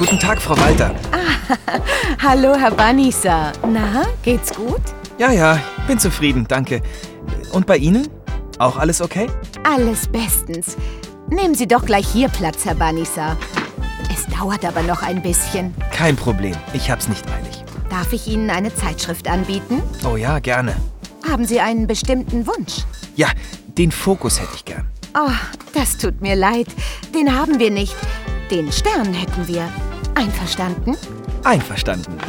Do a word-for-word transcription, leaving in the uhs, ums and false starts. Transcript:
Guten Tag, Frau Walter. Ah, hallo, Herr Banisa. Na, geht's gut? Ja, ja, bin zufrieden, danke. Und bei Ihnen? Auch alles okay? Alles bestens. Nehmen Sie doch gleich hier Platz, Herr Banisa. Es dauert aber noch ein bisschen. Kein Problem, ich hab's nicht eilig. Darf ich Ihnen eine Zeitschrift anbieten? Oh ja, gerne. Haben Sie einen bestimmten Wunsch? Ja, den Fokus hätte ich gern. Oh, das tut mir leid. Den haben wir nicht. Den Stern hätten wir. Einverstanden? Einverstanden.